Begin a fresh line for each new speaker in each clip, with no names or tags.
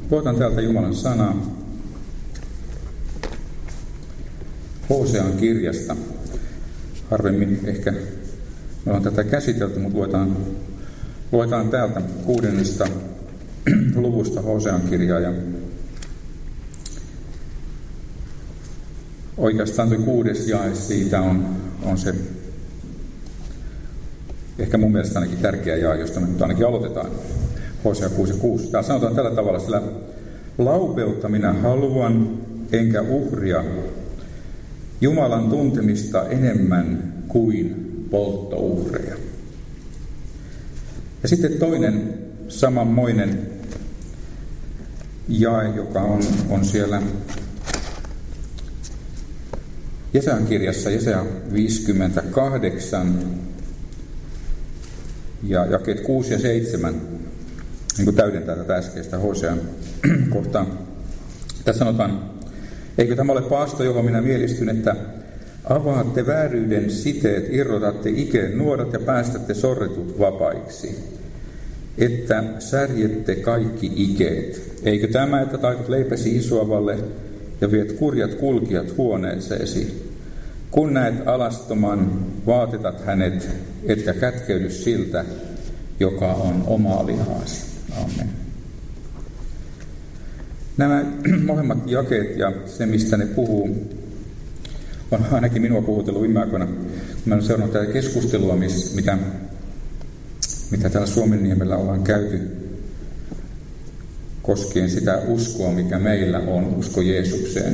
Luotan täältä Jumalan sanaa Hosean kirjasta. Harvemmin ehkä me ollaan tätä käsitelty, mutta luetaan täältä 6. luvusta Hosean kirjaa. Ja oikeastaan tuo 6. jae siitä on se ehkä mun mielestä ainakin tärkeä jae, josta me nyt ainakin aloitetaan. Hosea 6:6. Täällä sanotaan tällä tavalla, sillä laupeutta minä haluan, enkä uhria, Jumalan tuntemista enemmän kuin polttouhreja. Ja sitten toinen samanmoinen jae, joka on siellä Jesajan kirjassa, Jesaja 58, ja jakeet 6 ja 7, niin kuin täydentää tätä äskeistä Hosean kohtaa. Tässä sanotaan, eikö tämä ole paasto, johon minä mielistyn, että avaatte vääryyden siteet, irrotatte ikeen nuorat ja päästätte sorretut vapaiksi, että särjette kaikki ikeet. Eikö tämä, että taitat leipäsi isoavalle ja viet kurjat kulkijat huoneeseesi? Kun näet alastoman, vaatetat hänet, etkä kätkeydy siltä, joka on omaa lihaasi. Amen. Nämä molemmat jakeet ja se, mistä ne puhuu, on ainakin minua puhutellut viime aikoina. Mä olen seurannut tätä keskustelua, mitä täällä Suomenniemellä ollaan käyty koskien sitä uskoa, mikä meillä on, usko Jeesukseen.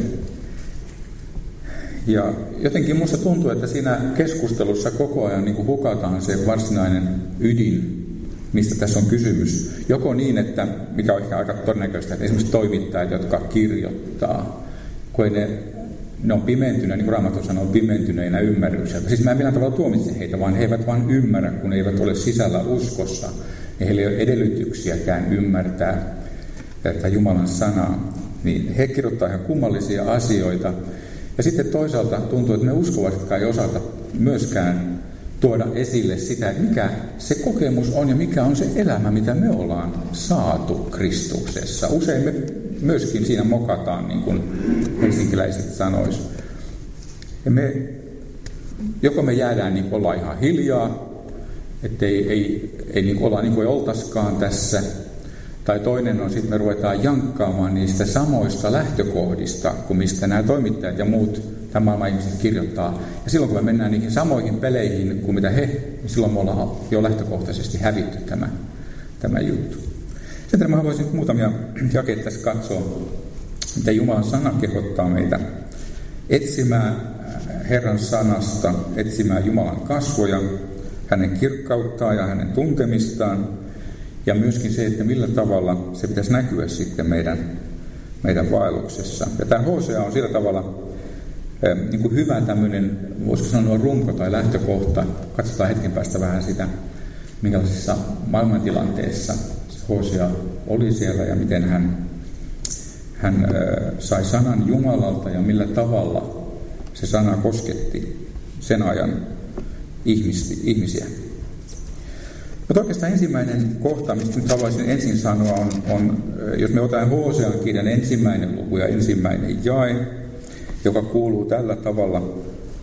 Ja jotenkin minusta tuntuu, että siinä keskustelussa koko ajan niin kuin hukataan se varsinainen ydin, mistä tässä on kysymys. Joko niin, että, mikä on ehkä aika todennäköistä, että esimerkiksi toimittajat, jotka kirjoittaa, kun ne on pimentyneenä, niin kuin Raamattu sanoo, pimentyneinä ymmärryksellä. Siis mä en millään tavalla tuomitse heitä, vaan he eivät vain ymmärrä, kun he eivät ole sisällä uskossa. Ja heillä ei ole edellytyksiäkään ymmärtää että Jumalan sanaa. Niin he kirjoittaa ihan kummallisia asioita. Ja sitten toisaalta tuntuu, että me uskovaisetkaan ei osata myöskään tuoda esille sitä, että mikä se kokemus on ja mikä on se elämä, mitä me ollaan saatu Kristuksessa. Usein me myöskin siinä mokataan, niin kuin helsinkiläiset sanois. Ja joko me jäädään niin kuin ollaan ihan hiljaa, ettei niin kuin olla niin kuin oltaskaan tässä, tai toinen on sitten me ruvetaan jankkaamaan niistä samoista lähtökohdista, kuin mistä nämä toimittajat ja muut tämän maailman ihmiset kirjoittaa. Ja silloin kun me mennään niihin samoihin peleihin kuin mitä he, niin silloin me ollaan jo lähtökohtaisesti hävitty tämä juttu. Sitten mä haluaisin muutamia jakeita tässä katsoa, mitä Jumalan sana kehottaa meitä etsimään Herran sanasta, etsimään Jumalan kasvoja, hänen kirkkauttaan ja hänen tuntemistaan, ja myöskin se, että millä tavalla se pitäisi näkyä sitten meidän vaelluksessa. Ja tämä Hosea on sillä tavalla niin kuin hyvä tämmöinen, voisiko sanoa runko tai lähtökohta. Katsotaan hetken päästä vähän sitä, minkälaisessa maailmantilanteessa Hosea oli siellä ja miten hän sai sanan Jumalalta ja millä tavalla se sana kosketti sen ajan ihmisiä. Mutta oikeastaan ensimmäinen kohta, mistä nyt haluaisin ensin sanoa, on jos me otamme Hosean kirjan 1. luku ja 1. jae, joka kuuluu tällä tavalla.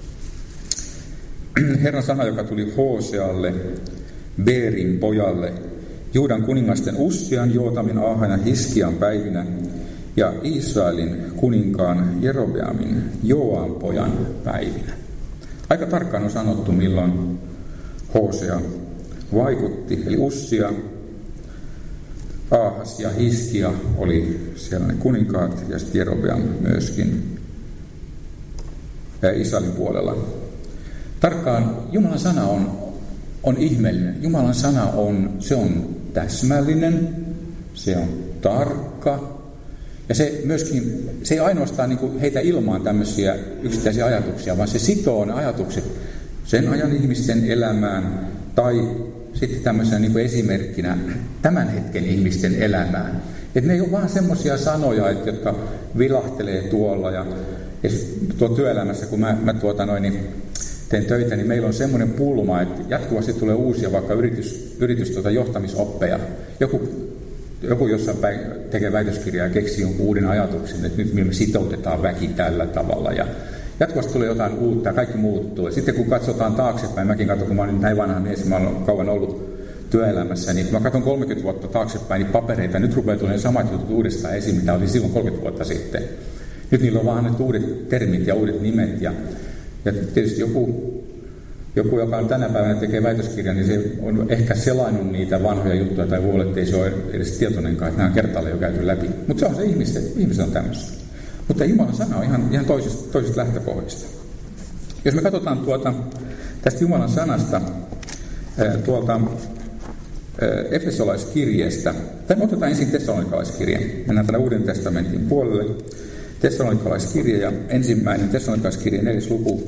Herran sana, joka tuli Hosealle, Beerin pojalle, Juudan kuningasten Ussian, Jootamin, Aahan ja Hiskian päivinä ja Israelin kuninkaan Jerobeamin, Joaan pojan päivinä. Aika tarkkaan on sanottu, milloin Hosea vaikutti. Eli Ussia, Aahas ja Hiskia oli siellä ne kuninkaat ja sitten Jerobeam myöskin Israelin puolella. Tarkkaan Jumalan sana on ihmeellinen. Jumalan sana on täsmällinen, se on tarkka. Ja se myöskin, se ei ainoastaan niin kuin heitä ilmaan tämmöisiä yksittäisiä ajatuksia, vaan se sitoo ne ajatukset sen ajan ihmisten elämään tai sitten tämmöisenä niin kuin esimerkkinä tämän hetken ihmisten elämään. Että ne ei ole vaan semmoisia sanoja, jotka vilahtelee tuolla ja tuo työelämässä, kun mä teen töitä, niin meillä on semmoinen pulma, että jatkuvasti tulee uusia vaikka yritys johtamisoppeja. Joku joku jossain päin tekee väitöskirjaa ja keksii jonkun uuden ajatuksen, että nyt me sitoutetaan väki tällä tavalla. Ja jatkuvasti tulee jotain uutta ja kaikki muuttuu. Ja sitten kun katsotaan taaksepäin, mäkin katson, kun mä olen näin vanha mies, mä olen kauan ollut työelämässä, niin kun mä katson 30 vuotta taaksepäin niin papereita, nyt rupeaa tulemaan samat jutut uudestaan esiin, mitä oli silloin 30 vuotta sitten. Nyt niillä on vaan uudet termit ja uudet nimet. Ja tietysti joku, joka on tänä päivänä tekee väitöskirjan, niin se on ehkä selannut niitä vanhoja juttuja tai voi olla, että ei se ole edes tietoinenkaan, että nämä on kertaalleen jo käyty läpi. Mutta se on se ihmiset on tämmöistä. Mutta Jumalan sana on ihan toisesta lähtökohdista. Jos me katsotaan tästä Jumalan sanasta tuolta Efesolaiskirjeestä, tai me otetaan ensin Tessalonikalaiskirje. Mennään tänne Uuden testamentin puolelle. Tessalonikalaiskirje ja ensimmäinen Tessalonikalaiskirje 4. luku.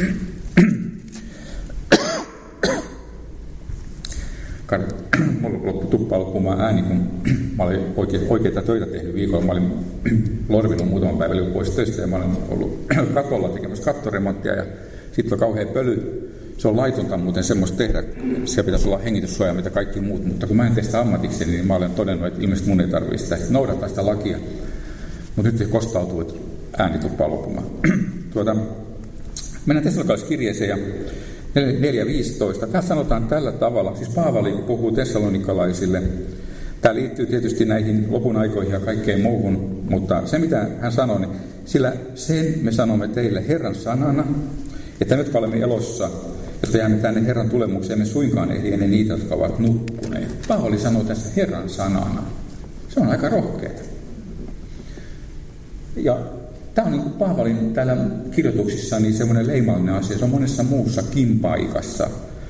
Mulla loppui tuppa loppumaan ääni, kun mä olin oikeita töitä tehnyt viikolla. Mä olin lorvinut muutaman päivän pois töistä ja mä olin ollut katolla tekemässä kattoremonttia ja sitten on kauhean pöly. Se on laitonta muuten semmoista tehdä. Siellä pitäisi olla hengityssuoja, mitä kaikki muut. Mutta kun mä en tee sitä ammatikseni, niin mä olen todennut, että ilmeisesti mun ei tarvitse sitä noudattaa sitä lakia. Mutta nyt se kostautuu, että ääni tuppaa loppumaan. Mennään Tessalonikalaiskirjeeseen ja 4.15. Tässä sanotaan tällä tavalla, siis Paavali puhuu tessalonikalaisille. Tämä liittyy tietysti näihin lopun aikoihin ja kaikkeen muuhun, mutta se mitä hän sanoi, niin sillä sen me sanomme teille Herran sanana, että nyt kun olemme elossa, jotta jäämme tänne Herran tulemukseen, me suinkaan ehdi ennen niitä, jotka ovat nukkuneet. Paavali sanoo tässä Herran sanana. Se on aika rohkeaa. Ja tämä on niin kuin Paavalin täällä kirjoituksissa niin semmoinen leimallinen asia. Se on monessa muussakin paikassa.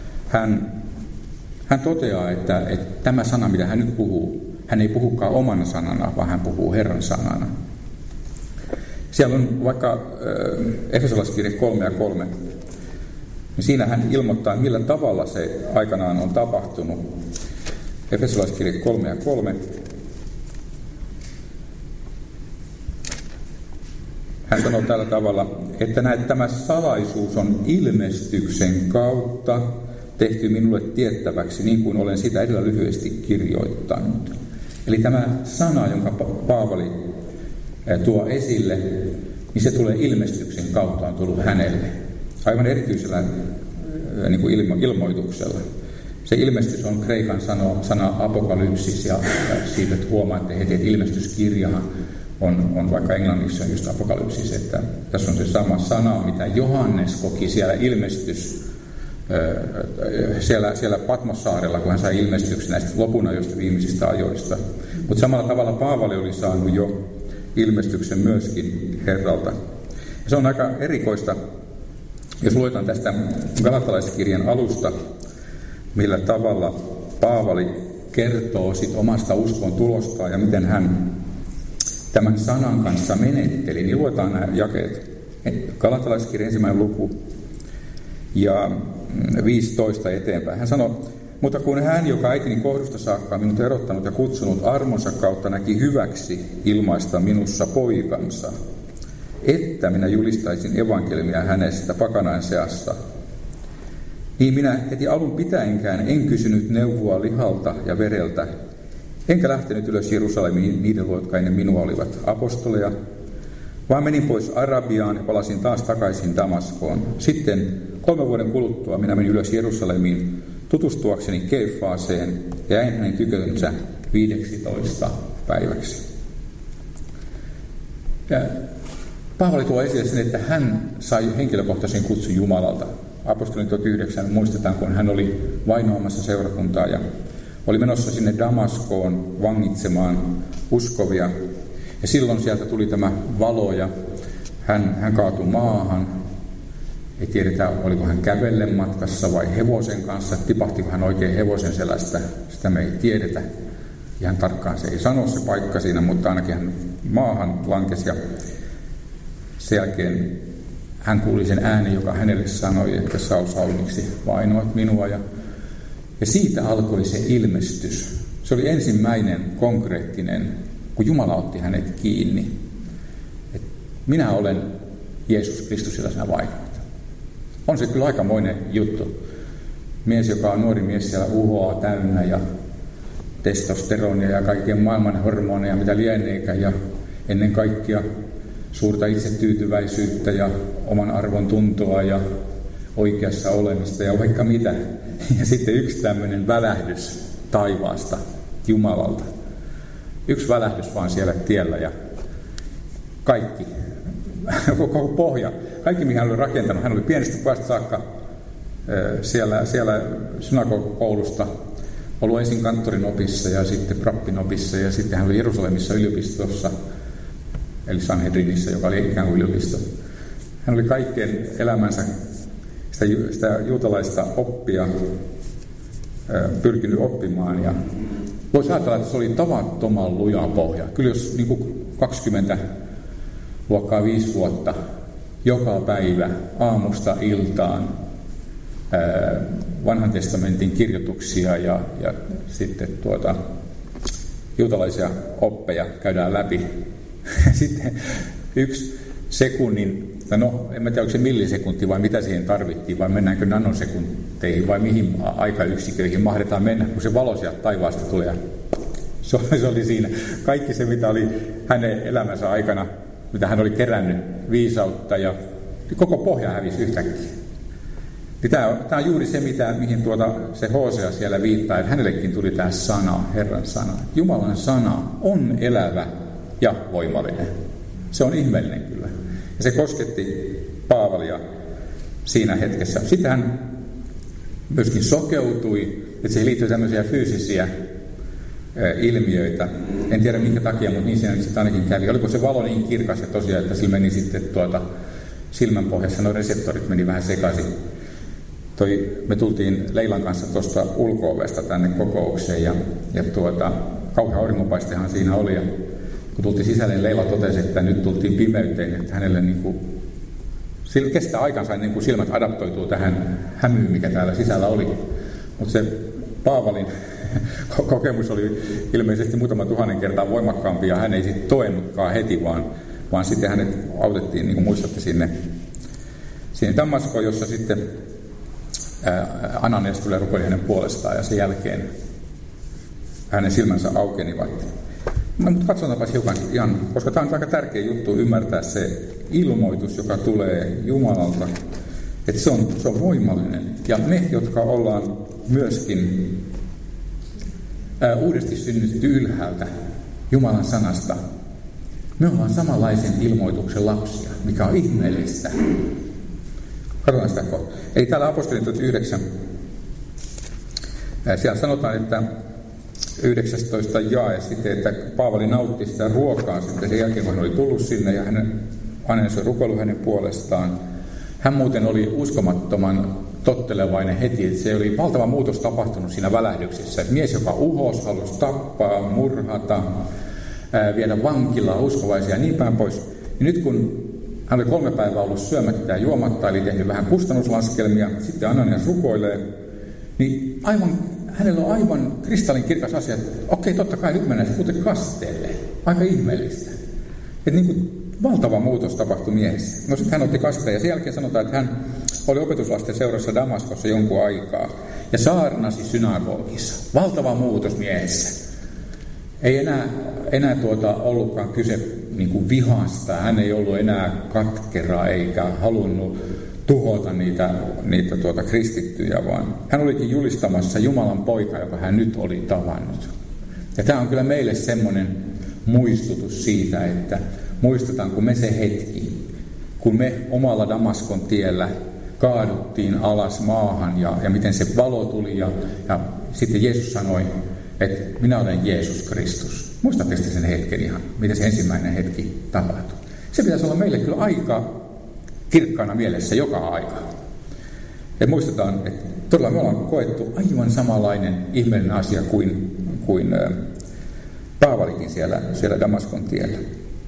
Hän toteaa, että tämä sana, mitä hän nyt puhuu, hän ei puhukaan omana sanana, vaan hän puhuu Herran sanana. Siellä on vaikka Efesolaiskirje 3:3. Niin siinä hän ilmoittaa, millä tavalla se aikanaan on tapahtunut. Efesolaiskirje 3:3. Hän sanoo tällä tavalla, että tämä salaisuus on ilmestyksen kautta tehty minulle tiettäväksi, niin kuin olen sitä edellä lyhyesti kirjoittanut. Eli tämä sana, jonka Paavali tuo esille, niin se tulee ilmestyksen kautta, on tullut hänelle. Aivan erityisellä niin kuin ilmoituksella. Se ilmestys on kreikan sana apokalypsis, ja siitä huomaatte heti, että ilmestyskirjahan on vaikka englannissa just apokalypsis, että tässä on se sama sana, mitä Johannes koki siellä siellä Patmossaarella, kun hän sai ilmestyksen näistä lopun ajoista viimeisistä ajoista. Mutta samalla tavalla Paavali oli saanut jo ilmestyksen myöskin Herralta. Ja se on aika erikoista, jos luetaan tästä Galatalaiskirjan alusta, millä tavalla Paavali kertoo sit omasta uskon tulostaan ja miten hän tämän sanan kanssa menetteli, niin luetaan nämä jakeet. Galatalaiskirjan 1. luku ja 15 eteenpäin. Hän sanoi, mutta kun hän, joka äitini kohdusta saakka minut erottanut ja kutsunut armonsa kautta, näki hyväksi ilmaista minussa poikansa, että minä julistaisin evankeliumia hänestä pakanain seassa, niin minä heti alun pitäenkään en kysynyt neuvoa lihalta ja vereltä, enkä lähtenyt ylös Jerusalemiin niiden luo, jotka ennen minua olivat apostoleja, vaan menin pois Arabiaan ja palasin taas takaisin Damaskoon. Sitten 3 vuoden kuluttua minä menin ylös Jerusalemiin tutustuakseni Kefaaseen ja jäin hänen tykönsä 15 päiväksi. Ja Paavali tuo esille sen, että hän sai henkilökohtaisen kutsun Jumalalta. Apostolin 9 muistetaan, kun hän oli vainoamassa seurakuntaa ja oli menossa sinne Damaskoon vangitsemaan uskovia. Ja silloin sieltä tuli tämä valo ja hän kaatui maahan. Ei tiedetä, oliko hän kävellen matkassa vai hevosen kanssa. Tipahtiko hän oikein hevosen selästä, sitä me ei tiedetä. Ihan tarkkaan se ei sano se paikka siinä, mutta ainakin hän maahan lankesi. Ja sen jälkeen hän kuuli sen äänen, joka hänelle sanoi, että Saul, Saul, miksi vainoat minua. Ja siitä alkoi se ilmestys. Se oli ensimmäinen konkreettinen, kun Jumala otti hänet kiinni. Että minä olen Jeesus Kristus, jota sinä vainoat. On se kyllä aikamoinen juttu. Mies, joka on nuori mies siellä uhoaa täynnä ja testosteronia ja kaikkien maailman hormoneja, mitä lieneekään, ja ennen kaikkea suurta itsetyytyväisyyttä ja oman arvon tuntoa ja oikeassa olemista ja vaikka mitä. Ja sitten yksi tämmöinen välähdys taivaasta, Jumalalta. Yksi välähdys vaan siellä tiellä ja kaikki, koko pohja, kaikki mihin hän oli rakentanut. Hän oli pienestä pojasta saakka siellä synagogakoulusta, ollut ensin kanttorin opissa ja sitten prappin opissa ja sitten hän oli Jerusalemissa yliopistossa, eli Sanhedrinissa, joka oli ikään kuin yliopisto. Hän oli kaikkeen elämänsä sitä juutalaista oppia pyrkinyt oppimaan. Ja voisi ajatella, että se oli tavattoman luja pohja. Kyllä jos niin kuin 20 luokkaa 5 vuotta joka päivä aamusta iltaan vanhan testamentin kirjoituksia ja sitten juutalaisia oppeja käydään läpi. Sitten 1 sekunnin, no en tiedä onko se millisekunti vai mitä siihen tarvittiin, vai mennäänkö nanosekunteihin vai mihin aikayksiköihin mahdetaan mennä, kun se valo sieltä taivaasta tulee. Se oli siinä. Kaikki se, mitä oli hänen elämänsä aikana, mitä hän oli kerännyt, viisautta ja koko pohja hävisi yhtäkkiä. Tämä on juuri se, mihin se Hosea siellä viittaa, että hänellekin tuli tämä sana, Herran sana. Jumalan sana on elävä ja voimallinen. Se on ihmeellinen kyllä. Ja se kosketti Paavalia siinä hetkessä. Sitten hän myöskin sokeutui, että siihen liittyy tämmöisiä fyysisiä ilmiöitä. En tiedä minkä takia, mutta niin siinä sitten ainakin kävi. Oliko se valo niin kirkas ja tosiaan, että sillä meni sitten silmänpohjassa, nuo reseptorit meni vähän sekaisin. Me tultiin Leilan kanssa tuosta ulko-ovesta tänne kokoukseen ja kauhean auringonpaistehan siinä oli. Ja kun tultiin sisälle, niin Leila totesi, että nyt tultiin pimeyteen, että hänelle kestää aikansa ennen kuin silmät adaptoituu tähän hämyyn, mikä täällä sisällä oli. Mutta se Paavalin kokemus oli ilmeisesti muutaman 1000 kertaa voimakkaampi ja hän ei sitten toennutkaan heti, vaan sitten hänet autettiin, niin kuin muistatte, sinne Damaskoon, jossa sitten Ananias tulee rukoili hänen puolestaan ja sen jälkeen hänen silmänsä aukenivat. No, mutta katsotaanpa hiukan ihan, koska tämä on aika tärkeä juttu ymmärtää se ilmoitus, joka tulee Jumalalta, että se on voimallinen. Ja me, jotka ollaan myöskin uudesti synnytetty ylhäältä Jumalan sanasta, me ollaan samanlaisen ilmoituksen lapsia, mikä on ihmeellistä. Katsotaan sitä kohtaa. Eli täällä apostolien 9, siellä sanotaan, että 19 jae sitten, että Paavali nautti sitä ruokaa sitten sen jälkeen, kun hän oli tullut sinne ja hänen oli rukoillut hänen puolestaan. Hän muuten oli uskomattoman tottelevainen heti, että se oli valtava muutos tapahtunut siinä välähdyksessä. Että mies, joka uhosi, halusi tappaa, murhata, viedä vankilaan uskovaisia ja niin päin pois. Ja nyt kun hän oli 3 päivää ollut syömättä ja juomatta, eli tehnyt vähän kustannuslaskelmia, sitten Ananias rukoilee, niin hänellä on aivan kristallinkirkas asia, että okei, totta kai nyt mennään sitten kasteelle. Aika ihmeellistä. Että niin kuin valtava muutos tapahtui miehessä. No sitten hän otti kasteen ja sen jälkeen sanotaan, että hän oli opetuslasten seurassa Damaskossa jonkun aikaa ja saarnasi synagogissa. Valtava muutos miehessä. Ei enää ollutkaan kyse niin kuin vihasta. Hän ei ollut enää katkera eikä halunnut tuhota niitä kristittyjä, vaan hän olikin julistamassa Jumalan poika, joka hän nyt oli tavannut. Ja tämä on kyllä meille semmoinen muistutus siitä, että muistetaan, kun me se hetki, kun me omalla Damaskon tiellä kaaduttiin alas maahan ja miten se valo tuli ja sitten Jeesus sanoi, että minä olen Jeesus Kristus. Muistatteko sen hetken ihan, miten se ensimmäinen hetki tapahtui? Se pitäisi olla meille kyllä aika kirkkaana mielessä joka aika. Ja muistetaan, että todella me ollaan koettu aivan samanlainen ihmeellinen asia kuin Paavalikin siellä Damaskon tiellä.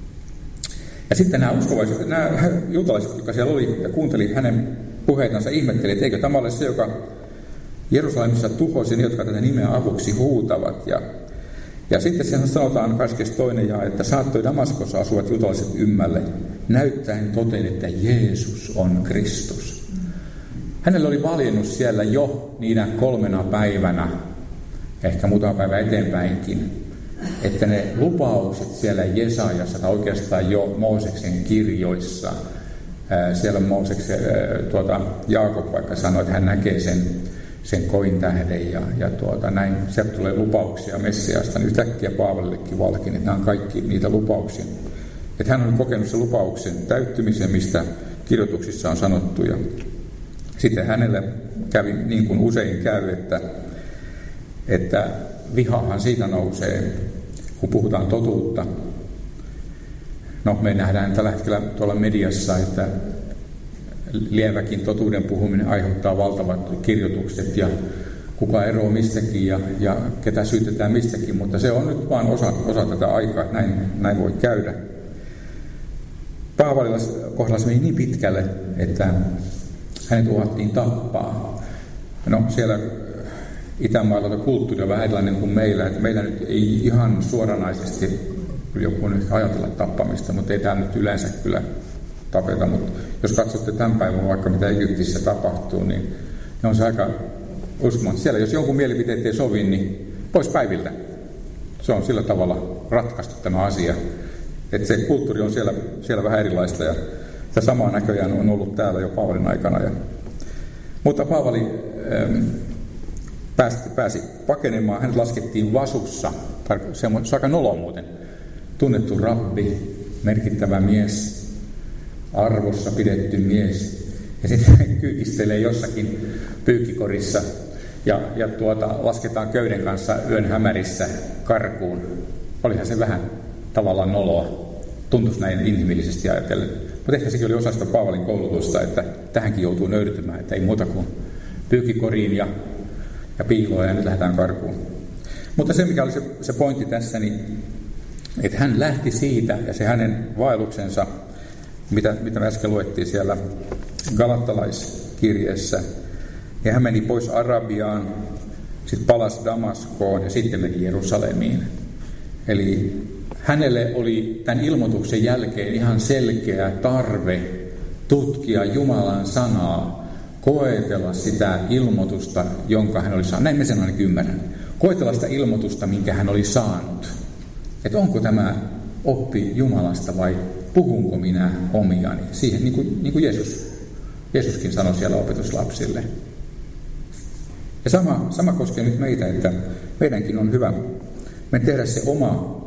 Ja sitten nämä uskovaiset, nämä juutalaiset, jotka siellä oli ja kuunteli hänen puheitansa, ihmetteli, että eikö tämä ole se, joka Jerusalemissa tuhosi ne, jotka tätä nimeä avuksi huutavat. Ja sitten siellä sanotaan 22. jae, että saattoi Damaskossa asuvat juutalaiset ymmälle, näyttäen toteen, että Jeesus on Kristus. Hänellä oli valjennut siellä jo niinä 3 päivänä ehkä muutama päivä eteenpäinkin, että ne lupaukset siellä Jesajassa tai oikeastaan jo Mooseksen kirjoissa, siellä Mooseksen, Jaakob vaikka sanoi, että hän näkee sen kointähden ja näin, sieltä tulee lupauksia Messiasta, niin yhtäkkiä Paavalillekin valkeni, että nämä on kaikki niitä lupauksia. Että hän on kokenut sen lupauksen täyttymisen, mistä kirjoituksissa on sanottu, ja sitten hänelle kävi niin kuin usein käy, että vihahan siitä nousee, kun puhutaan totuutta. No, me nähdään tällä hetkellä tuolla mediassa, että lieväkin totuuden puhuminen aiheuttaa valtavat kirjoitukset ja kuka eroaa mistäkin ja ketä syytetään mistäkin, mutta se on nyt vaan osa tätä aikaa, että näin voi käydä. Paavalilla kohdalla se meni niin pitkälle, että hänet uhattiin tappaa. No, siellä Itämaalla kulttuuri on vähän erilainen kuin meillä, että meillä nyt ei ihan suoranaisesti joku nyt ajatella tappamista, mutta ei täällä nyt yleensä kyllä tapeta, mutta jos katsotte tämän päivän vaikka mitä Egyptissä tapahtuu, niin on se aika uskomaton. Siellä jos jonkun mielipiteet ei sovi, niin pois päiviltä. Se on sillä tavalla ratkaistu tämä asia. Että se kulttuuri on siellä vähän erilaista ja sitä samaa näköjään on ollut täällä jo Paavalin aikana. Mutta Paavali pääsi pakenemaan, hänet laskettiin Vasussa, se on aika nolo muuten, tunnettu rabbi, merkittävä mies, arvossa pidetty mies, ja sitten kyykistelee jossakin pyykkikorissa ja lasketaan köyden kanssa yön hämärissä karkuun. Olihan se vähän tavallaan noloa, tuntuisi näin inhimillisesti ajatellen. Mutta ehkä sekin oli osa sitä Paavalin koulutusta, että tähänkin joutuu nöyrtymään, että ei muuta kuin pyykkikoriin ja piiloon ja nyt lähdetään karkuun. Mutta se, mikä oli se pointti tässä, niin että hän lähti siitä ja se hänen vaelluksensa, mitä me äsken luettiin siellä Galattalaiskirjeessä, ja hän meni pois Arabiaan, sitten palasi Damaskoon ja sitten meni Jerusalemiin. Eli hänelle oli tämän ilmoituksen jälkeen ihan selkeä tarve tutkia Jumalan sanaa, koetella sitä ilmoitusta, jonka hän oli saanut. Näin me sen ainakin ymmärrän. Koetella sitä ilmoitusta, minkä hän oli saanut. Että onko tämä oppi Jumalasta vai puhunko minä omiani? Siihen niin kuin Jeesuskin sanoi siellä opetuslapsille. Ja sama koskee nyt meitä, että meidänkin on hyvä me tehdä se oma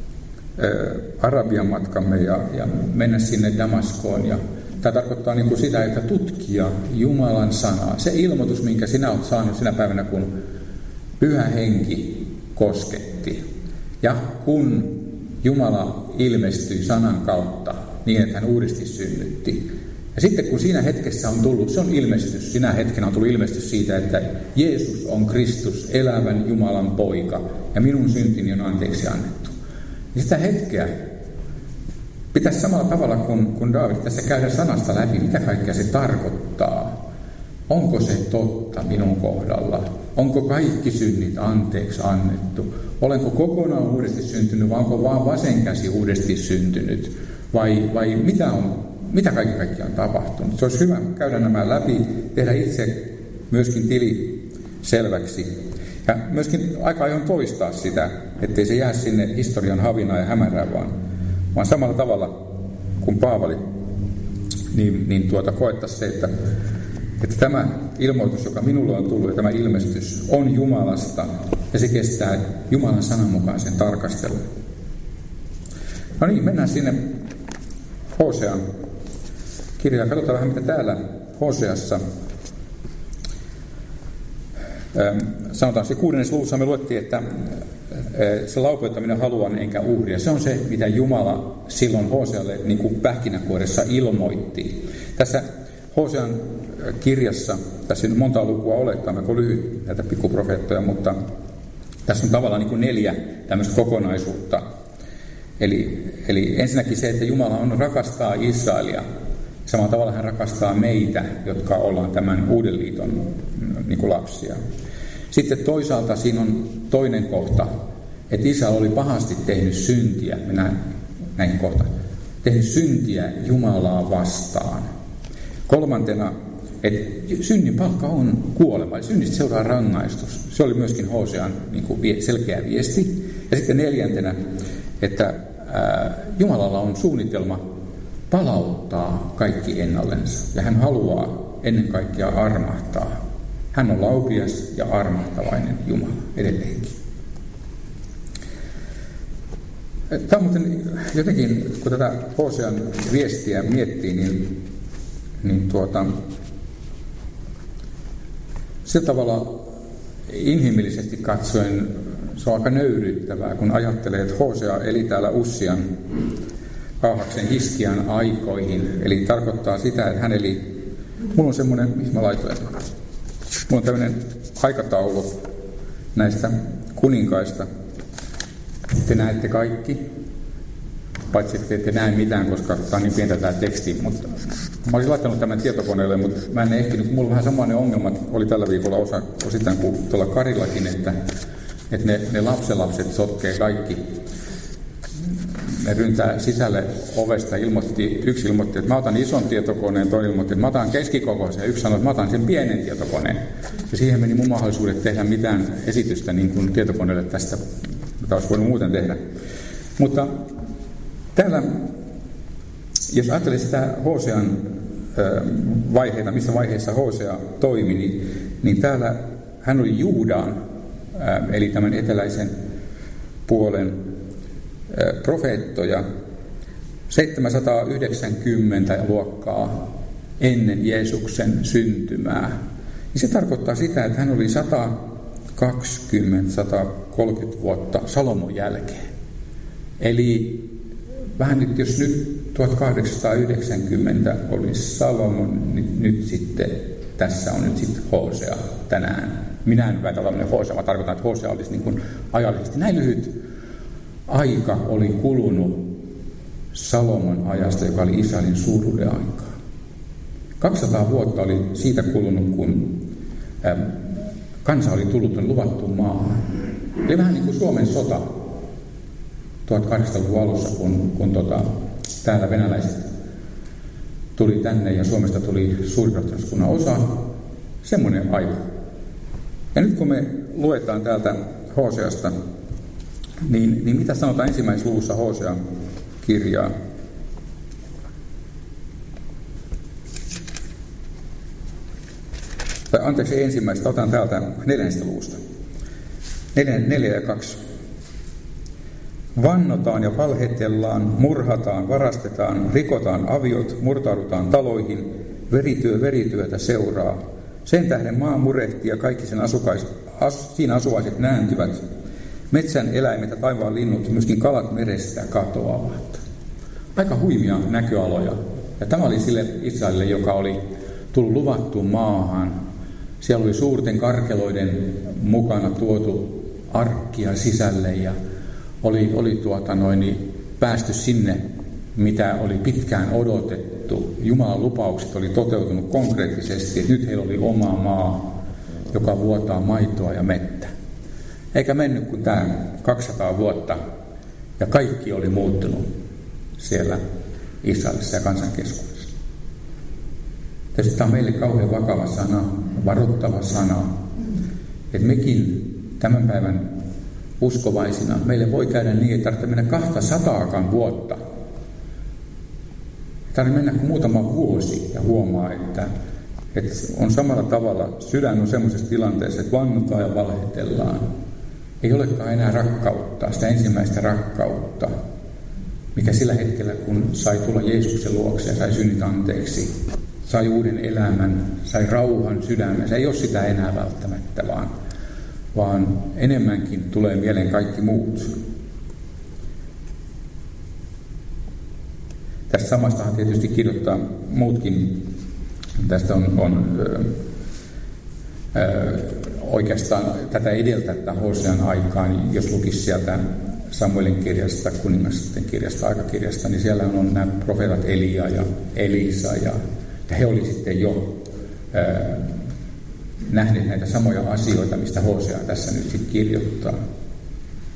Arabian matkamme ja mennä sinne Damaskoon. Ja tämä tarkoittaa niin kuin sitä, että tutkia Jumalan sanaa. Se ilmoitus, minkä sinä olet saanut sinä päivänä, kun Pyhä Henki kosketti. Ja kun Jumala ilmestyi sanan kautta niin, että hän uudesti synnytti. Ja sitten kun siinä hetkessä on tullut, se on ilmestys, sinä hetkenä on tullut ilmestys siitä, että Jeesus on Kristus, elävän Jumalan poika, ja minun syntini on anteeksi annettu. Ja sitä hetkeä pitäisi samalla tavalla kuin Daavid tässä käydä sanasta läpi, mitä kaikkea se tarkoittaa. Onko se totta minun kohdalla? Onko kaikki synnit anteeksi annettu? Olenko kokonaan uudesti syntynyt, vai onko vaan vasen käsi uudesti syntynyt? Vai mitä kaikki on tapahtunut? Se olisi hyvä käydä nämä läpi, tehdä itse myöskin tili selväksi. Ja myöskin aika ajoin toistaa sitä, ettei se jää sinne historian havinaan ja hämärään, vaan samalla tavalla kuin Paavali, niin koettaisiin se, että tämä ilmoitus, joka minulle on tullut, ja tämä ilmestys on Jumalasta, ja se kestää Jumalan sananmukaisen tarkastelun. No niin, mennään sinne Hosean kirjaan. Katsotaan vähän, mitä täällä Hoseassa sanotaan. Se 6. luvussa me luettiin, että se laupeutta minä haluan enkä uhria. Se on se, mitä Jumala silloin Hosealle niin kuin pähkinänkuoressa ilmoitti. Tässä Hosean kirjassa, tässä ei monta lukua ole, tämä on lyhyt näitä pikkuprofeettoja, mutta tässä on tavallaan niin kuin 4 tämmöistä kokonaisuutta. Eli ensinnäkin se, että Jumala rakastaa Israelia. Samalla tavalla hän rakastaa meitä, jotka ollaan tämän uuden liiton niin kuin lapsia. Sitten toisaalta siinä on toinen kohta, että Israel oli pahasti tehnyt syntiä, näihin kohta, tehnyt syntiä Jumalaa vastaan. 3. että synnin palkka on kuolema, ja synnistä seuraa rangaistus. Se oli myöskin Hosean niin kuin selkeä viesti. Ja sitten 4, että Jumalalla on suunnitelma palauttaa kaikki ennallensa, ja hän haluaa ennen kaikkea armahtaa. Hän on laupias ja armahtavainen Jumala edelleenkin. Tämä on muuten jotenkin, kun tätä Hosean viestiä miettii, niin sillä tavalla inhimillisesti katsoen se on aika nöyryyttävää, kun ajattelee, että Hosea eli täällä Ussian, Aahaksen, Hiskian aikoihin. Eli tarkoittaa sitä, että hän eli, mulla on semmoinen, missä mä laitoin, mulla on tämmöinen aikataulu näistä kuninkaista. Te näette kaikki, paitsi että ette näe mitään, koska tämä on niin pientä tämä teksti. Mutta mä olisin laittanut tämän tietokoneelle, mutta mä en ehtinyt. Mulla on vähän samainen ongelma, oli tällä viikolla osittain kuin tuolla Karillakin, että ne lapsenlapset sotkee kaikki. Ne ryntää sisälle ovesta, yksi ilmoitti, että mä otan ison tietokoneen, toinen ilmoitti, että mä otan keskikokoisen, ja yksi sanoi, että mä otan sen pienen tietokoneen. Ja siihen meni mun mahdollisuudet tehdä mitään esitystä niin kuin tietokoneelle tästä, mitä olisi voinut muuten tehdä. Mutta täällä, jos ajattelee sitä Hosean vaiheita, missä vaiheessa Hosea toimi, niin täällä hän oli Juudan, eli tämän eteläisen puolen profeettoja 790 luokkaa ennen Jeesuksen syntymää. Ja se tarkoittaa sitä, että hän oli 120-130 vuotta Salomon jälkeen. Eli vähän nyt, jos nyt 1890 oli Salomon, niin nyt sitten tässä on nyt sitten Hosea tänään. Minä en väitä tämmöinen Hosea, mä tarkoitan, että Hosea olisi niin kuin ajallisesti näin lyhyt aika oli kulunut Salomon ajasta, joka oli Israelin suuruuden aikaa. 200 vuotta oli siitä kulunut, kun kansa oli tullut luvattuun maahan. Eli vähän niin kuin Suomen sota 1800-luvun alussa, kun täällä venäläiset tuli tänne ja Suomesta tuli suuriprotestaskunnan osa. Semmoinen aika. Ja nyt kun me luetaan täältä Hoseasta, niin mitä sanotaan ensimmäisessä luvussa Hosean kirjaa? Tai anteeksi, ensimmäistä, otan täältä 4. luvusta. 4 ja 2. Vannotaan ja valhetellaan, murhataan, varastetaan, rikotaan aviot, murtaudutaan taloihin, verityötä seuraa. Sen tähden maa murehtii ja kaikki sen siinä asuvaiset nääntyvät. Metsän eläimet ja taivaan linnut, myöskin kalat merestä katoavat. Aika huimia näköaloja. Ja tämä oli sille Israelille, joka oli tullut luvattuun maahan. Siellä oli suurten karkeloiden mukana tuotu arkkia sisälle ja oli päästy sinne, mitä oli pitkään odotettu. Jumalan lupaukset oli toteutunut konkreettisesti, että nyt heillä oli oma maa, joka vuotaa maitoa ja mettä. Eikä mennyt kuin tämä 200 vuotta, ja kaikki oli muuttunut siellä Israelissa ja kansankeskuudessa. Tietysti tämä on meille kauhean vakava sana, varoittava sana, että mekin tämän päivän uskovaisina, meille voi käydä niin, että tarvitsee mennä 200 vuotta. Tarvitsee mennä muutama vuosi ja huomaa, että on samalla tavalla, sydän on semmoisessa tilanteessa, että vannotaan ja valhetellaan. Ei olekaan enää rakkautta, sitä ensimmäistä rakkautta, mikä sillä hetkellä, kun sai tulla Jeesuksen luokse ja sai synnit anteeksi, sai uuden elämän, sai rauhan sydämen. Se ei ole sitä enää välttämättä, vaan enemmänkin tulee mieleen kaikki muut. Tästä samastahan tietysti kirjoittaa muutkin. Tästä on oikeastaan tätä edeltä Hosean aikaan, jos lukisi sieltä Samuelin kirjasta, kuningasten kirjasta, aikakirjasta, niin siellä on nämä profeetat Elia ja Elisa, ja he oli sitten jo nähneet näitä samoja asioita, mistä Hosea tässä nyt sitten kirjoittaa.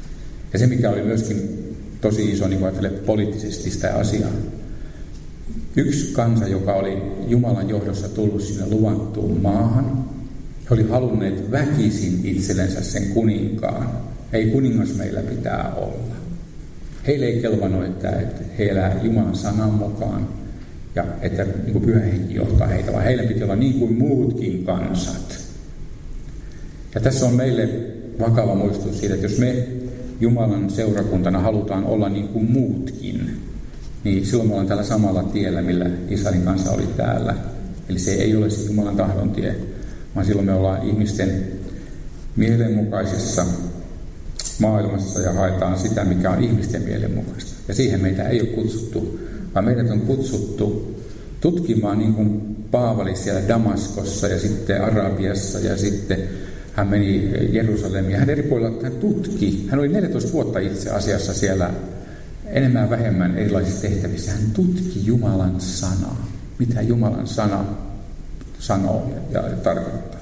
Ja se, mikä oli myöskin tosi iso, niin kuin ajattelee poliittisesti sitä asiaa, yksi kansa, joka oli Jumalan johdossa tullut sinne luvattuun maahan. He oli halunneet väkisin itsellensä sen kuninkaan. Ei kuningas meillä pitää olla. Heille ei kelvannut, että he elää Jumalan sanan mukaan ja että niin Pyhä Henki johtaa heitä, vaan heillä piti olla niin kuin muutkin kansat. Ja tässä on meille vakava muistutus siitä, että jos me Jumalan seurakuntana halutaan olla niin kuin muutkin, niin silloin me ollaan tällä samalla tiellä, millä Israelin kansa oli täällä. Eli se ei ole se Jumalan tahdon tie, vaan silloin me ollaan ihmisten mielenmukaisessa maailmassa ja haetaan sitä, mikä on ihmisten mielenmukaista. Ja siihen meitä ei ole kutsuttu, vaan meidät on kutsuttu tutkimaan niin kuin Paavali siellä Damaskossa ja sitten Arabiassa ja sitten hän meni Jerusalemiin ja hän eri puolilla hän tutki. Hän oli 14 vuotta itse asiassa siellä enemmän vähemmän erilaisissa tehtävissä. Hän tutki Jumalan sanaa. Mitä Jumalan sana sanoo ja tarkoittaa.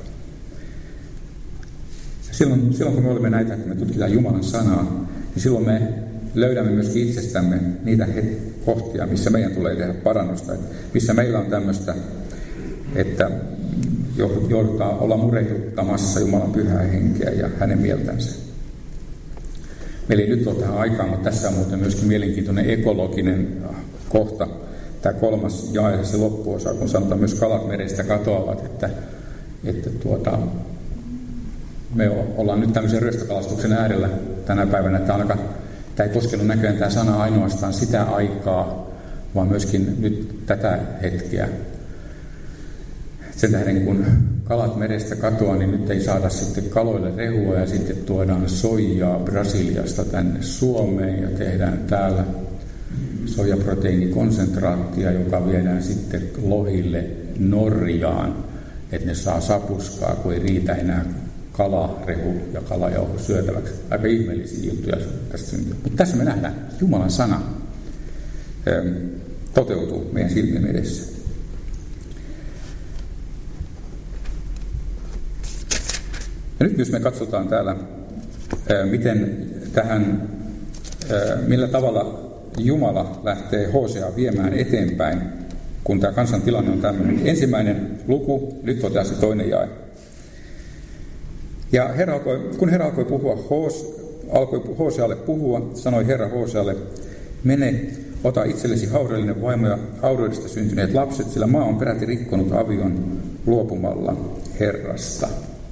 Silloin kun me olemme näitä, että me tutkitaan Jumalan sanaa, niin silloin me löydämme myöskin itsestämme niitä kohtia, missä meidän tulee tehdä parannusta. Missä meillä on tämmöistä, että joudutaan olla murehduttamassa Jumalan pyhää henkeä ja hänen mieltänsä. Meillä ei nyt ole tähän aikaan, mutta tässä on muuten myöskin mielenkiintoinen ekologinen kohta. Tämä 3. jae, se loppuosa, kun sanotaan myös kalat merestä katoavat, että me ollaan nyt tämmöisen ryöstökalastuksen äärellä tänä päivänä, että tämä ei koskenut näköjään tämä sana ainoastaan sitä aikaa, vaan myöskin nyt tätä hetkeä. Sen tähden, kun kalat merestä katoaa, niin nyt ei saada sitten kaloille rehua ja sitten tuodaan soijaa Brasiliasta tänne Suomeen ja tehdään täällä soijaproteiinikonsentraattia, joka viedään sitten lohille Norjaan, että ne saa sapuskaa, kun ei riitä enää kalarehu ja kalajauho syötäväksi. Aika ihmeellisiä juttuja tästä syntyy. Mutta tässä me nähdään, Jumalan sana toteutuu meidän silmien edessä. Ja nyt jos me katsotaan täällä, millä tavalla Jumala lähtee Hoseaa viemään eteenpäin, kun tämä kansan tilanne on tämmöinen. Ensimmäinen luku, nyt on tässä toinen jae. Ja kun Herra alkoi Hosealle puhua, sanoi Herra Hosealle, mene, ota itsellesi haudallinen vaimo ja haudoudesta syntyneet lapset, sillä maa on peräti rikkonut avion luopumalla Herrasta.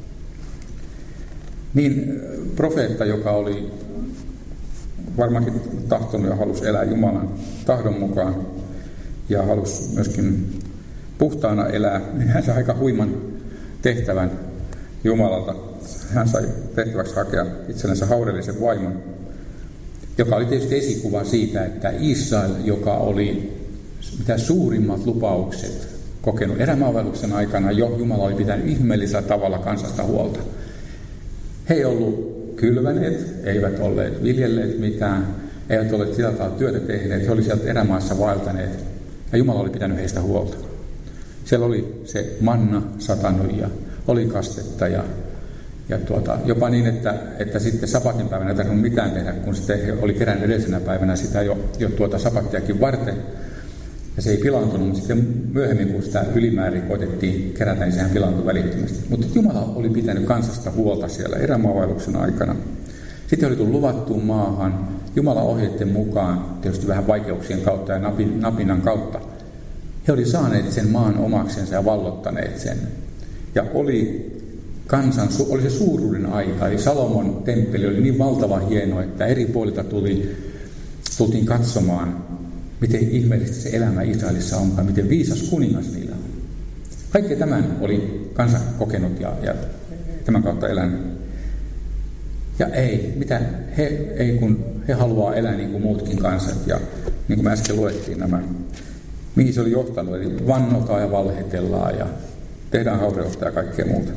Niin profeetta, joka oli varmaankin tahtonut ja halusi elää Jumalan tahdon mukaan ja halusi myöskin puhtaana elää, niin hän sai aika huiman tehtävän Jumalalta. Hän sai tehtäväksi hakea itsellensä haudallisen vaimon, joka oli tietysti esikuva siitä, että Israel, joka oli mitä suurimmat lupaukset kokenut erämaavaelluksen aikana, jo Jumala oli pitänyt ihmeellisellä tavalla kansasta huolta. He ei ollut kylväneet, eivät olleet viljelleet mitään, eivät olleet sillä tavalla työtä tehneet, he olivat sieltä erämaassa vaeltaneet ja Jumala oli pitänyt heistä huolta. Siellä oli se manna satanut ja oli kastetta ja jopa niin, että sitten sapatin päivänä ei tarvinnut mitään tehdä, kun sitten he oli kerännyt edellisenä päivänä sitä jo sapattiakin varten. Ja se ei pilaantunut, mutta sitten myöhemmin, kun sitä ylimäärin koitettiin kerätä, niin sehän pilaantui välittömästi. Mutta Jumala oli pitänyt kansasta huolta siellä erämaavaelluksen aikana. Sitten oli tullut luvattuun maahan, Jumalan ohjeiden mukaan, tietysti vähän vaikeuksien kautta ja napinan kautta. He oli saaneet sen maan omaksensa ja vallottaneet sen. Ja oli se suuruuden aika, eli Salomon temppeli oli niin valtava hieno, että eri puolilta tultiin katsomaan, miten ihmeellistä se elämä Israelissa onkaan, miten viisas kuningas niillä on. Kaikki tämän oli kansa kokenut ja tämän kautta elänyt. Ja kun he haluaa elää niin kuin muutkin kansat, ja niin kuin me äsken luettiin nämä, mihin se oli johtanut, eli vannotaan ja valhetellaan ja tehdään haureutta ja kaikkea muuta.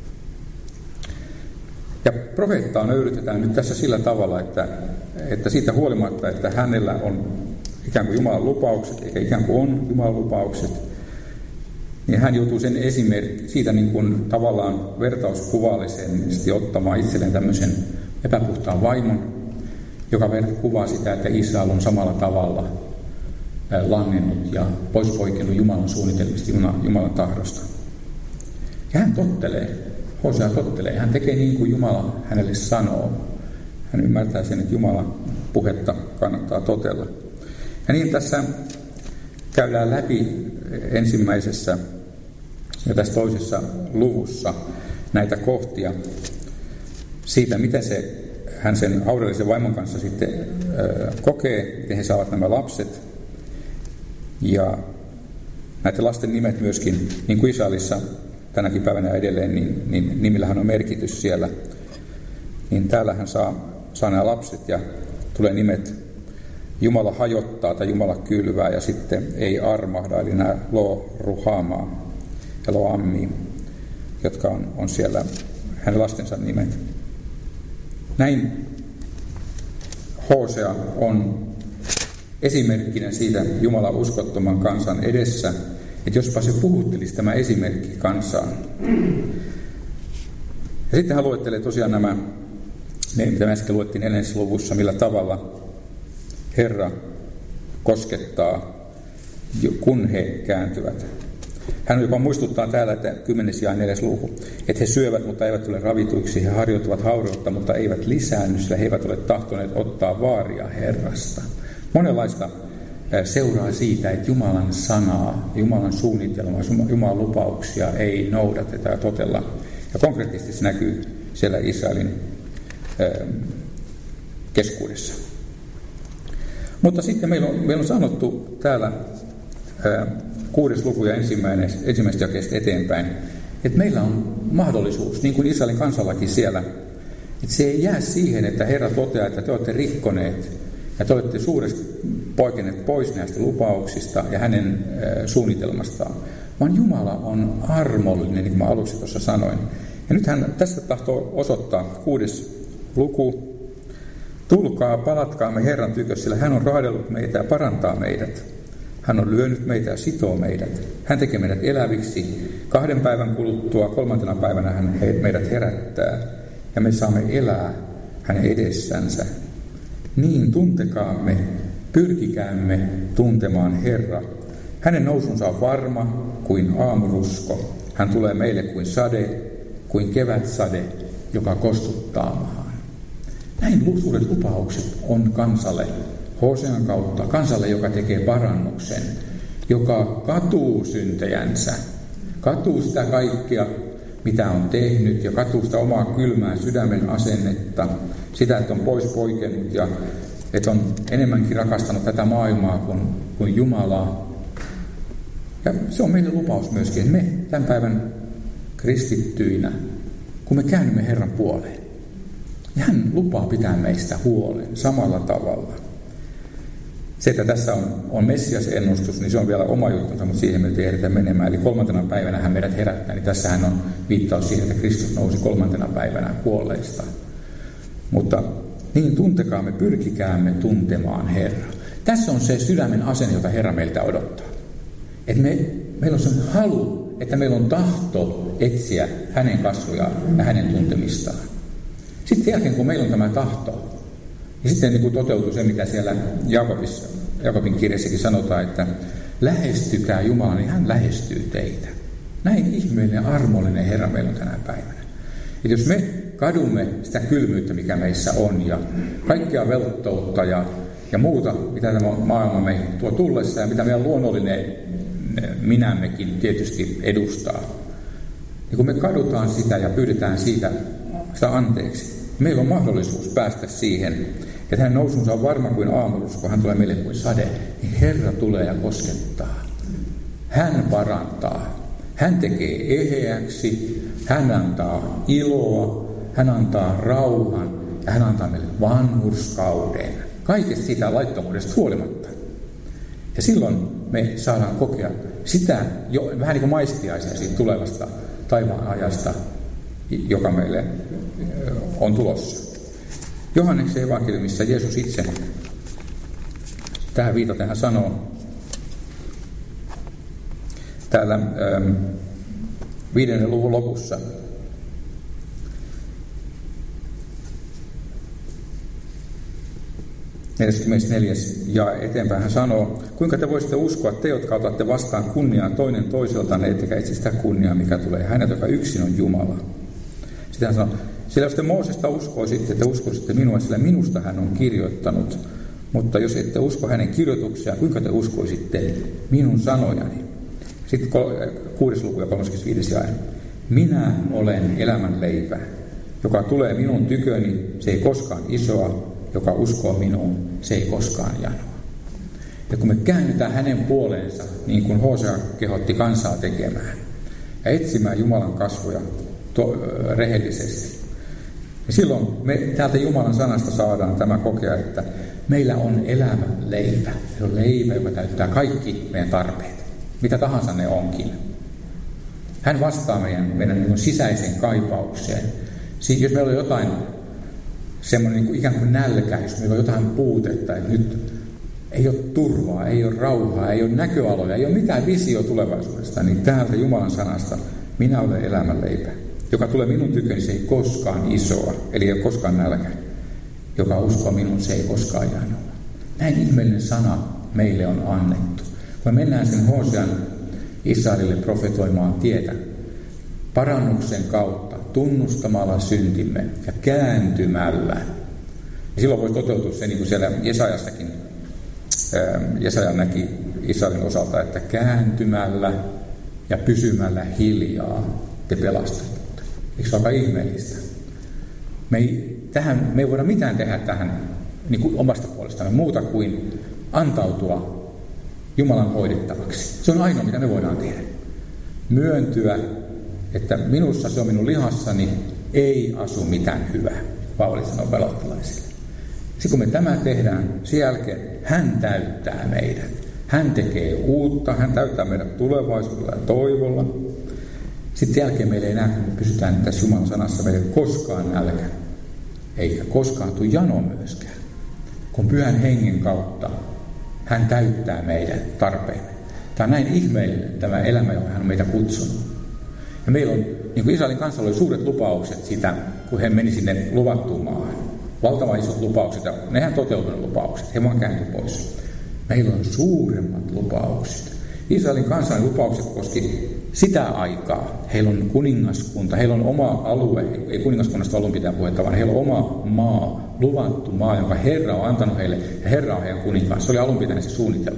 Ja profeettaa nöyrytetään nyt tässä sillä tavalla, että siitä huolimatta, että hänellä on ikään kuin Jumalan lupaukset, eikä ikään kuin on Jumalan lupaukset, niin hän joutuu sen siitä niin kuin tavallaan vertauskuvallisesti ottamaan itselleen tämmöisen epäpuhtaan vaimon, joka kuvaa sitä, että Israel on samalla tavalla langennut ja pois poikennut Jumalan suunnitelmista, Jumalan tahdosta. Ja hän tottelee, Hosea tottelee, hän tekee niin kuin Jumala hänelle sanoo. Hän ymmärtää sen, että Jumalan puhetta kannattaa totella. Ja niin tässä käydään läpi ensimmäisessä ja tässä toisessa luvussa näitä kohtia siitä, miten hän sen haudallisen vaimon kanssa sitten kokee, miten he saavat nämä lapset. Ja näiden lasten nimet myöskin, niin kuin Israelissa tänäkin päivänä edelleen, niin nimillähän on merkitys siellä. Niin täällä hän saa nämä lapset ja tulee nimet Jumala hajottaa tai Jumala kylvää ja sitten ei armahda, eli nämä Lo-Ruhamaa ja Lo-Ammi, jotka on siellä hänen lastensa nimet. Näin Hosea on esimerkkinä siitä Jumalan uskottoman kansan edessä, että jospa se puhuttelisi tämä esimerkki kansaan. Ja sitten hän luettelee tosiaan nämä, mitä me äsken luettiin 4. luvussa, millä tavalla Herra koskettaa, kun he kääntyvät. Hän jopa muistuttaa täällä, että 10. ja 4. luku, että he syövät, mutta eivät tule ravituiksi, he harjoittavat haureutta, mutta eivät lisäänny, sillä he eivät ole tahtoneet ottaa vaaria Herrasta. Monenlaista seuraa siitä, että Jumalan sanaa, Jumalan suunnitelmaa, Jumalan lupauksia ei noudateta ja totella. Ja konkreettisesti se näkyy siellä Israelin keskuudessa. Mutta sitten meillä on sanottu täällä 6. luku ja ensimmäistä jakeesta eteenpäin, että meillä on mahdollisuus, niin kuin Israelin kansallakin siellä, että se ei jää siihen, että Herra toteaa, että te olette rikkoneet ja te olette suuresti poikenneet pois näistä lupauksista ja hänen suunnitelmastaan, vaan Jumala on armollinen, niin kuin mä aluksi tuossa sanoin. Ja nyt hän tästä tahtoo osoittaa 6. luku. Tulkaa, palatkaamme Herran tykö, sillä hän on raadellut meitä ja parantaa meidät. Hän on lyönyt meitä ja sitoo meidät. Hän tekee meidät eläviksi. 2 päivän kuluttua, 3. päivänä hän meidät herättää. Ja me saamme elää hänen edessänsä. Niin tuntekaamme, pyrkikäämme tuntemaan Herra. Hänen nousunsa on varma kuin aamurusko. Hän tulee meille kuin sade, kuin kevätsade, joka kostuttaa maahan. Näin suuret lupaukset on kansalle Hosean kautta, kansalle, joka tekee parannuksen, joka katuu syntejänsä, katuu sitä kaikkea, mitä on tehnyt, ja katuu sitä omaa kylmää sydämen asennetta, sitä, että on pois poikennut ja että on enemmänkin rakastanut tätä maailmaa kuin Jumalaa. Ja se on meille lupaus myöskin, että me tämän päivän kristittyinä, kun me käännymme Herran puoleen, ja hän lupaa pitää meistä huolen samalla tavalla. Se, että tässä on Messias-ennustus, niin se on vielä oma juttunsa, mutta siihen me tiedetään menemään. Eli 3. päivänä hän meidät herättää, niin tässähän on viittaus siihen, että Kristus nousi 3. päivänä kuolleista. Mutta niin tuntekaamme, pyrkikäämme tuntemaan Herra. Tässä on se sydämen asenne, jota Herra meiltä odottaa. Että meillä on se halu, että meillä on tahto etsiä hänen kasvojaan ja hänen tuntemistaan. Sitten jälkeen, kun meillä on tämä tahto, niin sitten niin toteutuu se, mitä siellä Jaakobin kirjassakin sanotaan, että lähestykää Jumala, niin hän lähestyy teitä. Näin ihmeellinen, armollinen Herra meillä on tänä päivänä. Et jos me kadumme sitä kylmyyttä, mikä meissä on, ja kaikkea velttoutta ja muuta, mitä tämä maailma meihin tuo tullessa, ja mitä meidän luonnollinen minämmekin tietysti edustaa, niin kun me kadutaan sitä ja pyydetään siitä sitä anteeksi, meillä on mahdollisuus päästä siihen, että hänen nousunsa on varma kuin aamurusko, kun hän tulee meille kuin sade, niin Herra tulee ja koskettaa. Hän parantaa. Hän tekee eheäksi. Hän antaa iloa. Hän antaa rauhan. Ja hän antaa meille vanhurskauden. Kaikesta siitä laittomuudesta huolimatta. Ja silloin me saadaan kokea sitä, vähän niin kuin maistiaisia siitä tulevasta taivaan ajasta, joka meille on tulossa. Johanneksen evankeliumissa Jeesus itse tähän viitaten hän sanoo täällä 5. luvun lopussa, 44. ja eteenpäin hän sanoo, kuinka te voisitte uskoa, te, jotka otatte vastaan kunniaa toinen toiseltanne, ettekä etsi sitä kunniaa, mikä tulee hänet, joka yksin on Jumala. Sitten hän sanoo, sillä jos te Moosesta uskoisitte, te uskoisitte minua, sillä minusta hän on kirjoittanut. Mutta jos ette usko hänen kirjoituksiaan, kuinka te uskoisitte minun sanojani? Sitten 6. luku ja 35. jae. Minä olen elämän leipä. Joka tulee minun tyköni, se ei koskaan isoa. Joka uskoo minuun, se ei koskaan janoa. Ja kun me käännytään hänen puoleensa, niin kuin Hosea kehotti kansaa tekemään, ja etsimään Jumalan kasvoja rehellisesti, niin silloin me täältä Jumalan sanasta saadaan tämä kokea, että meillä on elämän leipä. Se on leipä, joka täyttää kaikki meidän tarpeet, mitä tahansa ne onkin. Hän vastaa meidän niin sisäiseen kaipaukseen. Jos meillä on jotain semmoinen niin ikään kuin nälkäys, meillä on jotain puutetta, että nyt ei ole turvaa, ei ole rauhaa, ei ole näköaloja, ei ole mitään visio tulevaisuudesta, niin täältä Jumalan sanasta minä olen elämän leipä. Joka tulee minun tyköni, se ei koskaan isoa, eli ei ole koskaan nälkä. Joka uskoo minun, se ei koskaan janoa. Näin ihmeellinen sana meille on annettu. Kun me mennään sen Hosean Israelille profetoimaan tietä, parannuksen kautta, tunnustamalla syntimme ja kääntymällä. Ja silloin voi toteutua se, niin kuin siellä Jesajassakin, Jesaja näki Israelin osalta, että kääntymällä ja pysymällä hiljaa te pelastatte. Eikö se ole aika ihmeellistä? Me ei voida mitään tehdä tähän niin kuin omasta puolestamme muuta kuin antautua Jumalan hoidettavaksi. Se on ainoa, mitä me voidaan tehdä. Myöntyä, että minussa se on minun lihassani, ei asu mitään hyvää. Paavali sanoo galattalaisille. Sitten kun me tämä tehdään, sen jälkeen hän täyttää meidät. Hän tekee uutta, hän täyttää meidät tulevaisuudella ja toivolla. Sitten jälkeen meillä ei enää, kun me pysytään tässä Jumalan sanassa, meille koskaan nälkä. Eikä koskaan tule jano myöskään. Kun Pyhän Hengen kautta hän täyttää meidän tarpeemme. Tämä on näin ihmeellinen tämä elämä, johon hän on meitä kutsunut. Ja meillä on, niin kuin Israelin kansalla oli suuret lupaukset sitä, kun he meni sinne luvattuun maahan. Valtavan isot lupaukset, ja nehän toteutuneet lupaukset, he vaan kääntyi pois. Meillä on suuremmat lupaukset. Israelin kansan lupaukset koski sitä aikaa. Heillä on kuningaskunta, heillä on oma alue, ei kuningaskunnasta alun pitää puhetta, vaan heillä on oma maa, luvattu maa, jonka Herra on antanut heille, ja Herra on heidän kuninkaansa. Se oli alun pitäen se suunnitelma.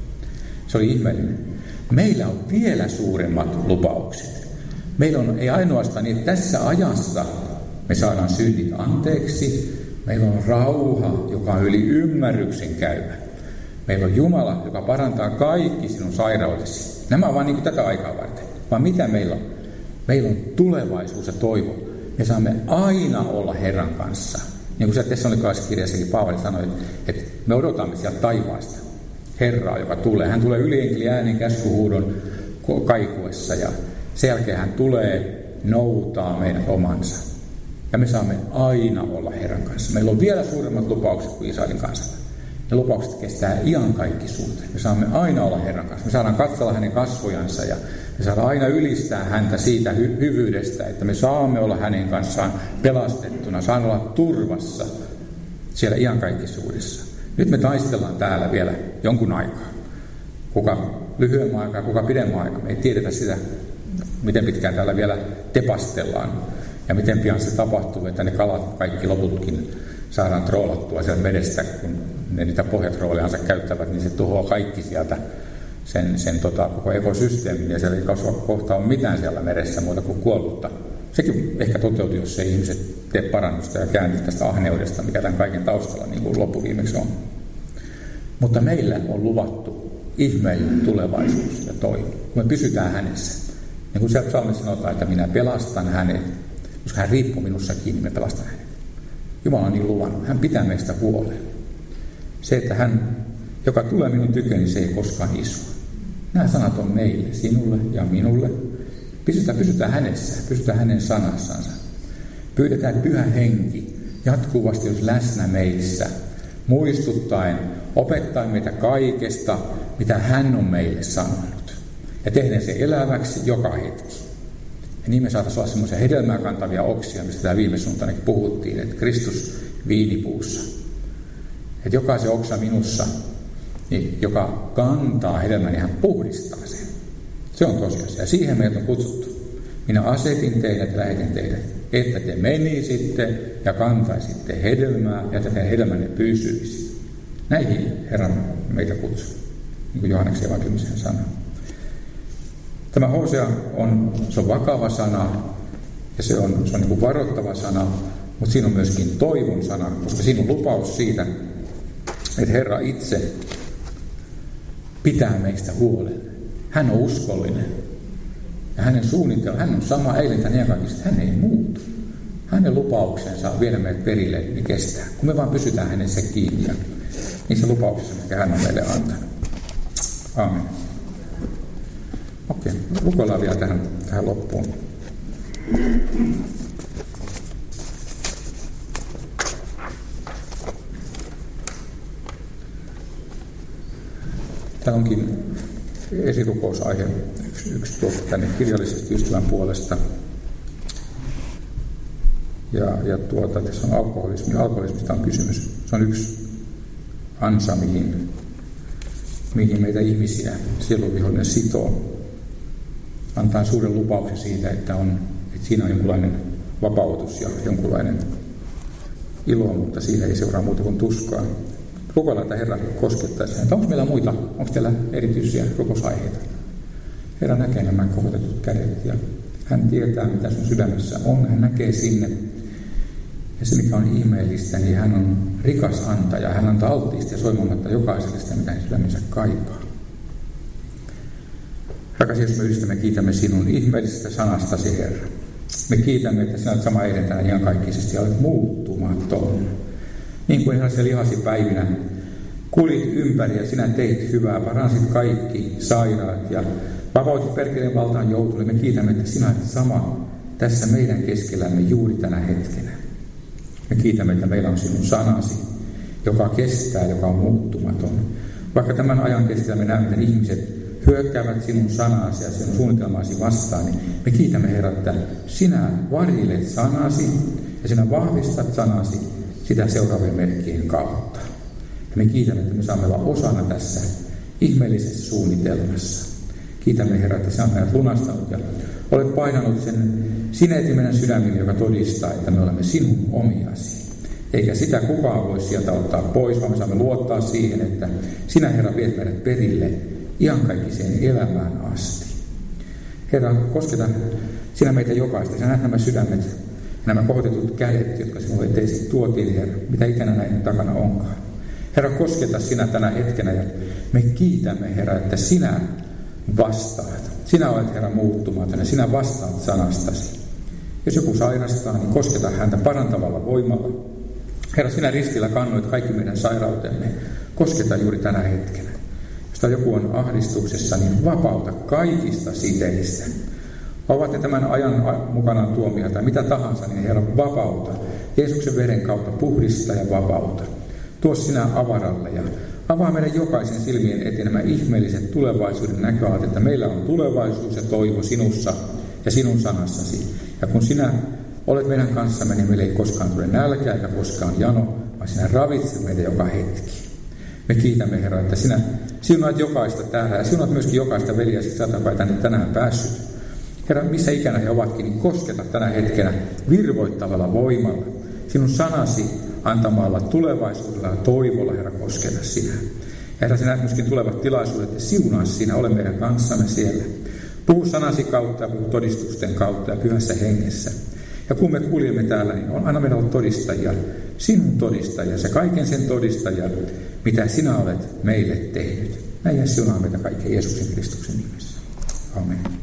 Se oli ihmeellinen. Meillä on vielä suuremmat lupaukset. Meillä on ei ainoastaan niin, että tässä ajassa me saadaan synnit anteeksi. Meillä on rauha, joka on yli ymmärryksen käyvä. Meillä on Jumala, joka parantaa kaikki sinun sairautesi. Nämä on vain niin kuin tätä aikaa varten. Vaan mitä meillä on? Meillä on tulevaisuus ja toivo. Me saamme aina olla Herran kanssa. Niin kuin se Tessalonikalaiskirjassakin Paavali sanoi, että me odotamme sieltä taivaasta Herraa, joka tulee. Hän tulee ylienkeli äänen käskyhuudon kaikuessa ja sen jälkeen hän tulee noutaa meidän omansa. Ja me saamme aina olla Herran kanssa. Meillä on vielä suuremmat lupaukset kuin Israelin kansalla. Ne lupaukset kestää iankaikkisuuteen. Me saamme aina olla Herran kanssa. Me saadaan katsella hänen kasvojansa ja me saadaan aina ylistää häntä siitä hyvyydestä, että me saamme olla hänen kanssaan pelastettuna, saamme olla turvassa siellä iankaikkisuudessa. Nyt me taistellaan täällä vielä jonkun aikaa. Kuka lyhyemmän aikaa, kuka pidemmän aikaa. Me ei tiedetä sitä, miten pitkään täällä vielä tepastellaan ja miten pian se tapahtuu, että ne kalat kaikki loputkin saadaan troolattua sieltä vedestä, kun ne niitä pohjatroolejansa käyttävät, niin se tuhoaa kaikki sieltä sen koko ekosysteemin, ja siellä ei kasva kohta ole mitään siellä meressä muuta kuin kuollutta. Sekin ehkä toteutuu, jos ei ihmiset tee parannusta ja käänny tästä ahneudesta, mikä tämän kaiken taustalla niin kuin loppuviimeksi on. Mutta meillä on luvattu ihmeellinen tulevaisuus ja toivo, kun me pysytään hänessä. Niin kuin siellä psalmissa sanotaan, että minä pelastan hänet, koska hän riippuu minussa kiinni, minä pelastan hänet. Jumala on niin luvannut. Hän pitää meistä huolen. Se, että hän, joka tulee minun tyköni, se ei koskaan isoa. Nämä sanat on meille, sinulle ja minulle. Pysytään hänessä, pysytään hänen sanassansa. Pyydetään, että Pyhä Henki jatkuvasti olisi läsnä meissä, muistuttaen, opettaen meitä kaikesta, mitä hän on meille sanonut. Ja tehdään se eläväksi joka hetki. Ja niin me saataisiin olla semmoisia hedelmää kantavia oksia, mistä tämä viime suuntainakin puhuttiin, että Kristus viinipuussa. Että jokaisen oksa minussa, niin joka kantaa hedelmän, niin hän puhdistaa sen. Se on tosiasia. Ja siihen meidät on kutsuttu. Minä asetin teidät ja lähetin teidät, että te menisitte ja kantaisitte hedelmää ja että teidän hedelmänne pysyisi. Näihin Herra meitä kutsuu, niin kuin Johanneksen evankeliumissa sanoo. Tämä Hosea se on vakava sana ja se on niin kuin varoittava sana, mutta siinä on myöskin toivon sana, koska siinä on lupaus siitä, että Herra itse pitää meistä huolen. Hän on uskollinen. Ja hänen suunnitelma, hän on sama eilen tänne ja kaikista, hän ei muutu. Hänen lupauksensa viedä meidät perille, niin kestää. Kun me vaan pysytään hänessä kiinni ja niissä lupauksissa, mitkä hän on meille antanut. Aamen. Okei, rukoillaan vielä tähän loppuun. Tämä onkin esirukousaihe yksi tänne kirjallisesti ystävän puolesta. Ja tässä on alkoholismista on kysymys. Se on yksi ansa, mihin meitä ihmisiä sielunvihollinen sitoo. Antaa suuren lupauksen siitä, että siinä on jonkunlainen vapautus ja jonkunlainen ilo, mutta siitä ei seuraa muuta kuin tuskaa. Rukoillaan, että Herra koskettaisi. Onko meillä muita? Onko teillä erityisiä rukousaiheita? Herra näkee nämä kohotetut kädet ja hän tietää, mitä sun sydämessä on. Hän näkee sinne. Ja se, mikä on ihmeellistä, niin hän on rikas antaja. Hän antaa alttiista ja soimaamatta jokaiselle sitä, mitä hän sydämensä kaipaa. Rakas Jeesus, me yhdistämme, kiitämme sinun ihmeellisestä sanastasi, Herra. Me kiitämme, että sinä olet sama eilen tänään iankaikkisesti ja olet muuttumaton. Niin kuin ihan siellä lihasipäivinä kulit ympäri ja sinä teit hyvää, paransit kaikki sairaat ja vapautit perkeleen valtaan joutuneille. Me kiitämme, että sinä olet sama tässä meidän keskellämme juuri tänä hetkenä. Me kiitämme, että meillä on sinun sanasi, joka kestää, joka on muuttumaton. Vaikka tämän ajan keskellä me näemme, että ihmiset hyökkäävät sinun sanasi ja sinun suunnitelmaasi vastaan, niin me kiitämme, Herra, että sinä varjelet sanasi ja sinä vahvistat sanasi sitä seuraavien merkkien kautta. Ja me kiitämme, että me saamme olla osana tässä ihmeellisessä suunnitelmassa. Kiitämme, Herra, että sinä olet meidät lunastanut ja olet painanut sen sineeti meidän sydämiin, joka todistaa, että me olemme sinun omiasi. Eikä sitä kukaan voi sieltä ottaa pois, vaan me saamme luottaa siihen, että sinä, Herra, viet meidät perille iankaikkiseen elämään asti. Herra, kosketa sinä meitä jokaista. Sinä näet nämä sydämet, nämä kohotetut kädet, jotka sinulle eteesi tuotiin, Herra, mitä ikänä näin takana onkaan. Herra, kosketa sinä tänä hetkenä ja me kiitämme, Herra, että sinä vastaat. Sinä olet, Herra, muuttumaton ja sinä vastaat sanastasi. Jos joku sairastaa, niin kosketa häntä parantavalla voimalla. Herra, sinä ristillä kannoit kaikki meidän sairautemme. Kosketa juuri tänä hetkenä. Jos joku on ahdistuksessa, niin vapauta kaikista siteistä. Ovat ne tämän ajan mukanaan tuomia tai mitä tahansa, niin Herra, vapauta. Jeesuksen veren kautta puhdista ja vapauta. Tuo sinä avaralle ja avaa meidän jokaisen silmien eteen nämä ihmeelliset tulevaisuuden näköalat, että meillä on tulevaisuus ja toivo sinussa ja sinun sanassasi. Ja kun sinä olet meidän kanssamme, niin meillä ei koskaan tule nälkä eikä koskaan jano, vaan sinä ravitset meitä joka hetki. Me kiitämme, Herra, että sinä siunaat jokaista täällä ja siunaat myöskin jokaista veliäsi, joka ei tänne tänään päässyt. Herra, missä ikänä he ovatkin, niin kosketa tänä hetkenä virvoittavalla voimalla. Sinun sanasi antamalla tulevaisuudella ja toivolla, Herra, kosketa sinä. Herra, sinä myöskin tulevat tilaisuudet ja siunaa sinä, ole meidän kanssamme siellä. Puhu sanasi kautta ja puhu todistusten kautta ja pyhässä hengessä. Ja kun me kuljemme täällä, niin on aina meillä ollut todistajia, sinun todistajia, se kaiken sen todistajia, mitä sinä olet meille tehnyt. Näin ja siunaa meitä kaikkea Jeesuksen Kristuksen nimessä. Amen.